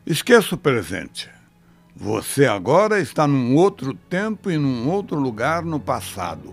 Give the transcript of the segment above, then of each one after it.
Esqueça o presente. Você agora está num outro tempo e num outro lugar no passado.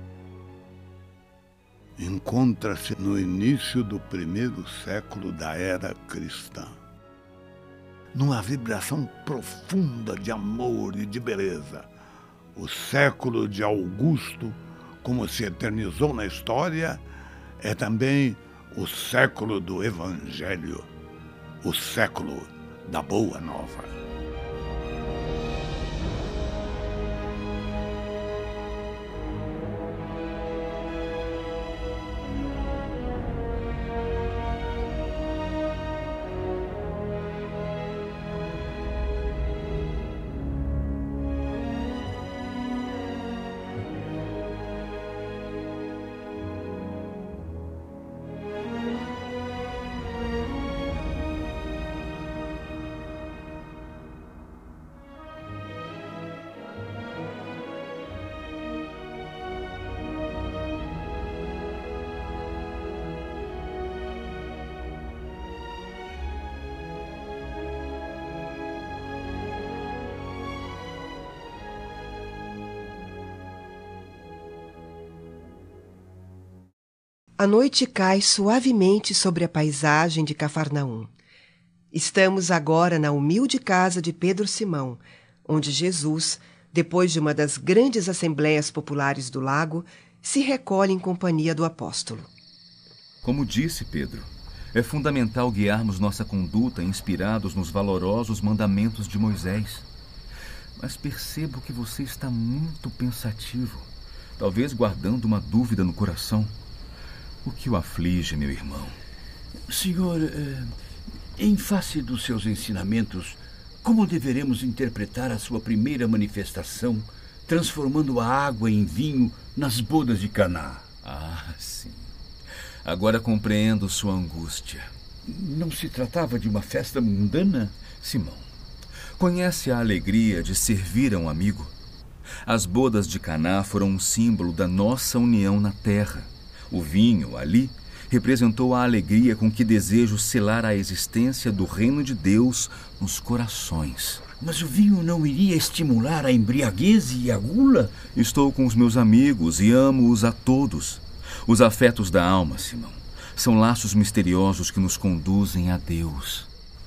Encontra-se no início do primeiro século da era cristã, numa vibração profunda de amor e de beleza. O século de Augusto, como se eternizou na história, é também o século do Evangelho, o século da Boa Nova. A noite cai suavemente sobre a paisagem de Cafarnaum. Estamos agora na humilde casa de Pedro Simão, onde Jesus, depois de uma das grandes assembleias populares do lago, se recolhe em companhia do apóstolo. Como disse Pedro, é fundamental guiarmos nossa conduta inspirados nos valorosos mandamentos de Moisés. Mas percebo que você está muito pensativo, talvez guardando uma dúvida no coração. O que o aflige, meu irmão? Senhor, em face dos seus ensinamentos, como deveremos interpretar a sua primeira manifestação, transformando a água em vinho nas bodas de Caná? Ah, sim. Agora compreendo sua angústia. Não se tratava de uma festa mundana? Simão, conhece a alegria de servir a um amigo? As bodas de Caná foram um símbolo da nossa união na terra. O vinho, ali, representou a alegria com que desejo selar a existência do reino de Deus nos corações. Mas o vinho não iria estimular a embriaguez e a gula? Estou com os meus amigos e amo-os a todos. Os afetos da alma, Simão, são laços misteriosos que nos conduzem a Deus.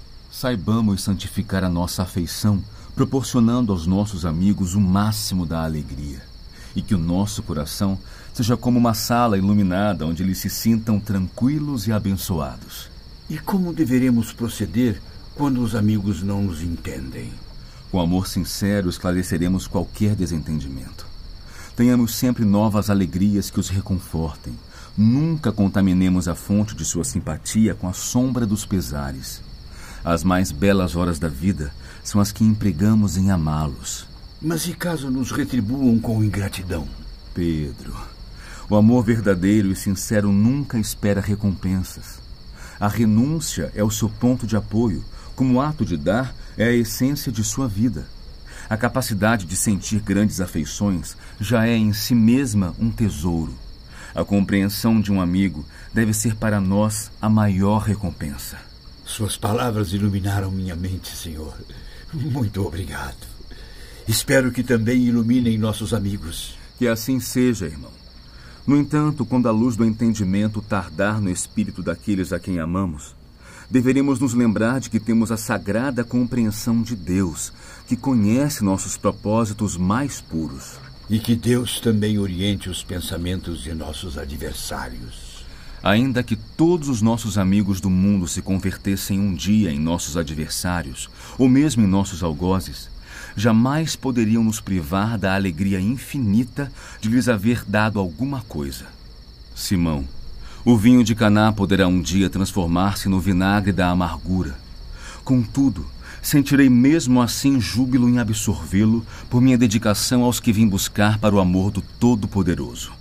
Saibamos santificar a nossa afeição, proporcionando aos nossos amigos o máximo da alegria. E que o nosso coração seja como uma sala iluminada onde eles se sintam tranquilos e abençoados. E como deveremos proceder quando os amigos não nos entendem? Com amor sincero esclareceremos qualquer desentendimento. Tenhamos sempre novas alegrias que os reconfortem. Nunca contaminemos a fonte de sua simpatia com a sombra dos pesares. As mais belas horas da vida são as que empregamos em amá-los. Mas e caso nos retribuam com ingratidão? Pedro, o amor verdadeiro e sincero nunca espera recompensas. A renúncia é o seu ponto de apoio, como o ato de dar é a essência de sua vida. A capacidade de sentir grandes afeições já é em si mesma um tesouro. A compreensão de um amigo deve ser para nós a maior recompensa. Suas palavras iluminaram minha mente, Senhor. Muito obrigado. Espero que também iluminem nossos amigos. Que assim seja, irmão. No entanto, quando a luz do entendimento tardar no espírito daqueles a quem amamos, deveremos nos lembrar de que temos a sagrada compreensão de Deus, que conhece nossos propósitos mais puros. E que Deus também oriente os pensamentos de nossos adversários. Ainda que todos os nossos amigos do mundo se convertessem um dia em nossos adversários, ou mesmo em nossos algozes, jamais poderiam nos privar da alegria infinita de lhes haver dado alguma coisa. Simão, o vinho de Caná poderá um dia transformar-se no vinagre da amargura. Contudo, sentirei mesmo assim júbilo em absorvê-lo por minha dedicação aos que vim buscar para o amor do Todo-Poderoso.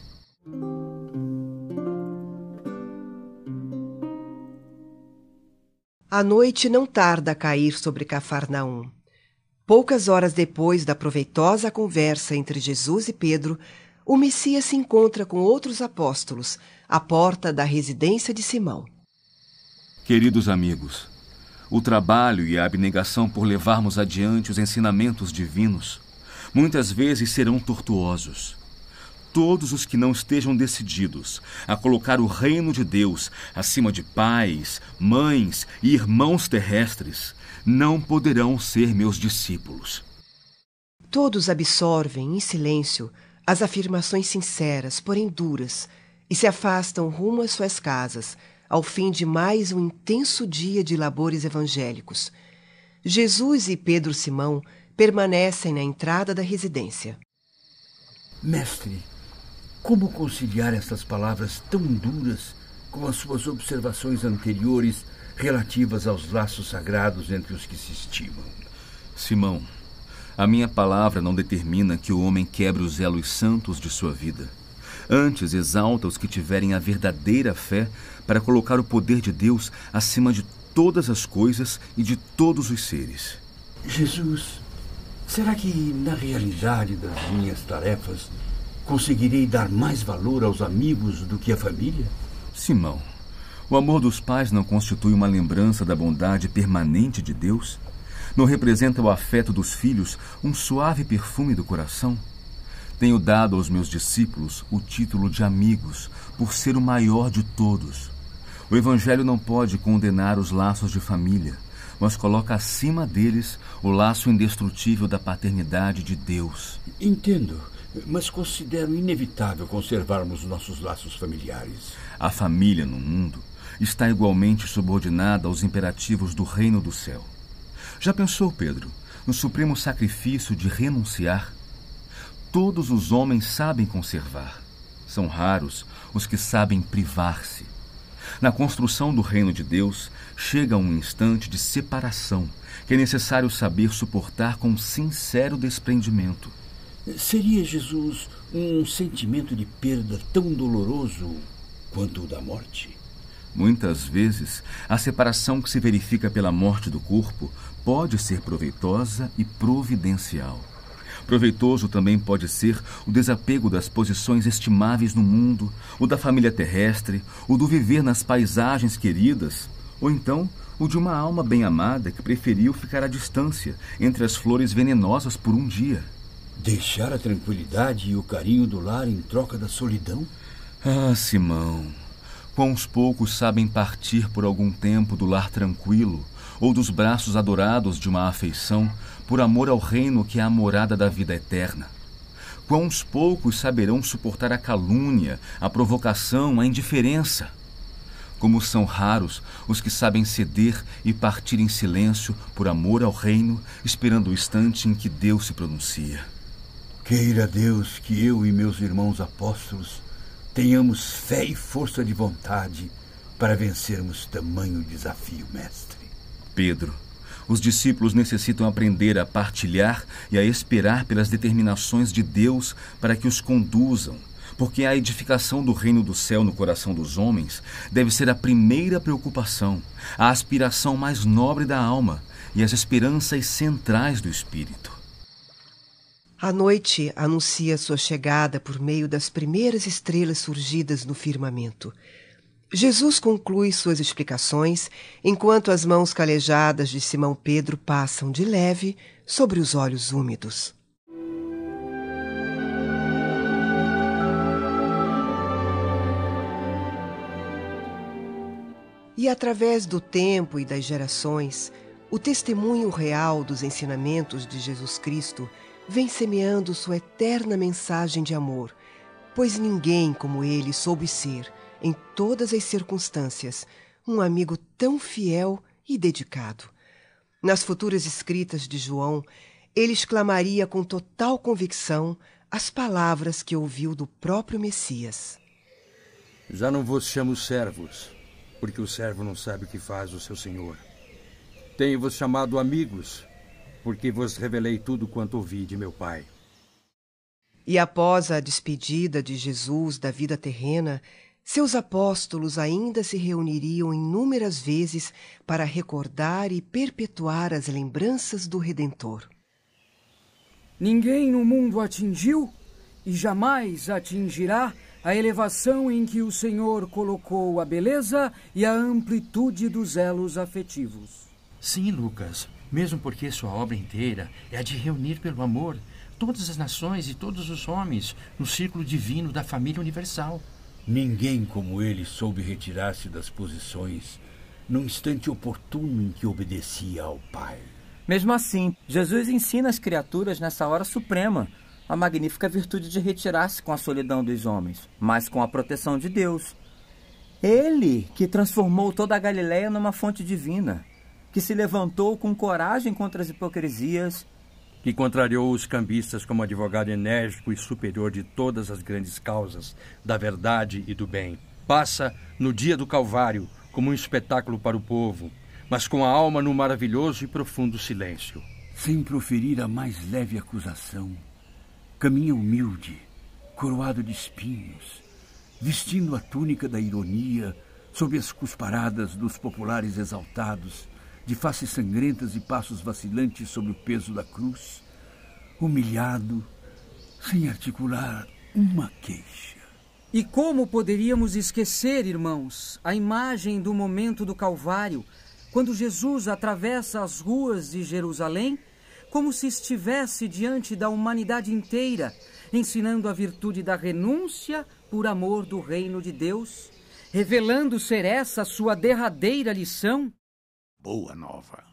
A noite não tarda a cair sobre Cafarnaum. Poucas horas depois da proveitosa conversa entre Jesus e Pedro, o Messias se encontra com outros apóstolos à porta da residência de Simão. Queridos amigos, o trabalho e a abnegação por levarmos adiante os ensinamentos divinos, muitas vezes serão tortuosos. Todos os que não estejam decididos a colocar o reino de Deus acima de pais, mães e irmãos terrestres não poderão ser meus discípulos. Todos absorvem, em silêncio, as afirmações sinceras, porém duras, e se afastam rumo às suas casas, ao fim de mais um intenso dia de labores evangélicos. Jesus e Pedro Simão permanecem na entrada da residência. Mestre, como conciliar essas palavras tão duras com as suas observações anteriores relativas aos laços sagrados entre os que se estimam? Simão, a minha palavra não determina que o homem quebre os elos santos de sua vida. Antes, exalta os que tiverem a verdadeira fé para colocar o poder de Deus acima de todas as coisas e de todos os seres. Jesus, será que, na realidade das minhas tarefas, conseguirei dar mais valor aos amigos do que à família? Simão, o amor dos pais não constitui uma lembrança da bondade permanente de Deus? Não representa o afeto dos filhos um suave perfume do coração? Tenho dado aos meus discípulos o título de amigos, por ser o maior de todos. O Evangelho não pode condenar os laços de família, mas coloca acima deles o laço indestrutível da paternidade de Deus. Entendo, mas considero inevitável conservarmos nossos laços familiares. A família no mundo está igualmente subordinada aos imperativos do reino do céu. Já pensou, Pedro, no supremo sacrifício de renunciar? Todos os homens sabem conservar. São raros os que sabem privar-se. Na construção do reino de Deus, chega um instante de separação que é necessário saber suportar com sincero desprendimento. Seria, Jesus, um sentimento de perda tão doloroso quanto o da morte? Muitas vezes, a separação que se verifica pela morte do corpo pode ser proveitosa e providencial. Proveitoso também pode ser o desapego das posições estimáveis no mundo, o da família terrestre, o do viver nas paisagens queridas, ou então o de uma alma bem-amada que preferiu ficar à distância entre as flores venenosas por um dia. Deixar a tranquilidade e o carinho do lar em troca da solidão? Ah, Simão, quãos poucos sabem partir por algum tempo do lar tranquilo ou dos braços adorados de uma afeição por amor ao reino que é a morada da vida eterna. Quãos poucos saberão suportar a calúnia, a provocação, a indiferença. Como são raros os que sabem ceder e partir em silêncio por amor ao reino, esperando o instante em que Deus se pronuncia. Queira Deus que eu e meus irmãos apóstolos tenhamos fé e força de vontade para vencermos tamanho desafio, mestre. Pedro, os discípulos necessitam aprender a partilhar e a esperar pelas determinações de Deus para que os conduzam, porque a edificação do reino do céu no coração dos homens deve ser a primeira preocupação, a aspiração mais nobre da alma e as esperanças centrais do espírito. A noite anuncia sua chegada por meio das primeiras estrelas surgidas no firmamento. Jesus conclui suas explicações enquanto as mãos calejadas de Simão Pedro passam de leve sobre os olhos úmidos. E através do tempo e das gerações, o testemunho real dos ensinamentos de Jesus Cristo vem semeando sua eterna mensagem de amor, pois ninguém como ele soube ser, em todas as circunstâncias, um amigo tão fiel e dedicado. Nas futuras escritas de João, ele exclamaria com total convicção as palavras que ouviu do próprio Messias. Já não vos chamo servos, porque o servo não sabe o que faz o seu senhor. Tenho-vos chamado amigos, porque vos revelei tudo quanto ouvi de meu Pai. E após a despedida de Jesus da vida terrena, seus apóstolos ainda se reuniriam inúmeras vezes para recordar e perpetuar as lembranças do Redentor. Ninguém no mundo atingiu e jamais atingirá a elevação em que o Senhor colocou a beleza e a amplitude dos elos afetivos. Sim, Lucas, mesmo porque sua obra inteira é a de reunir pelo amor todas as nações e todos os homens no círculo divino da família universal. Ninguém como ele soube retirar-se das posições num instante oportuno em que obedecia ao Pai. Mesmo assim, Jesus ensina as criaturas nessa hora suprema a magnífica virtude de retirar-se com a solidão dos homens, mas com a proteção de Deus. Ele que transformou toda a Galileia numa fonte divina, que se levantou com coragem contra as hipocrisias, que contrariou os cambistas como advogado enérgico e superior de todas as grandes causas da verdade e do bem. Passa no dia do Calvário como um espetáculo para o povo, mas com a alma no maravilhoso e profundo silêncio. Sem proferir a mais leve acusação, caminha humilde, coroado de espinhos, vestindo a túnica da ironia sob as cusparadas dos populares exaltados, de faces sangrentas e passos vacilantes sob o peso da cruz, humilhado, sem articular uma queixa. E como poderíamos esquecer, irmãos, a imagem do momento do Calvário, quando Jesus atravessa as ruas de Jerusalém, como se estivesse diante da humanidade inteira, ensinando a virtude da renúncia por amor do reino de Deus, revelando ser essa sua derradeira lição? Boa nova.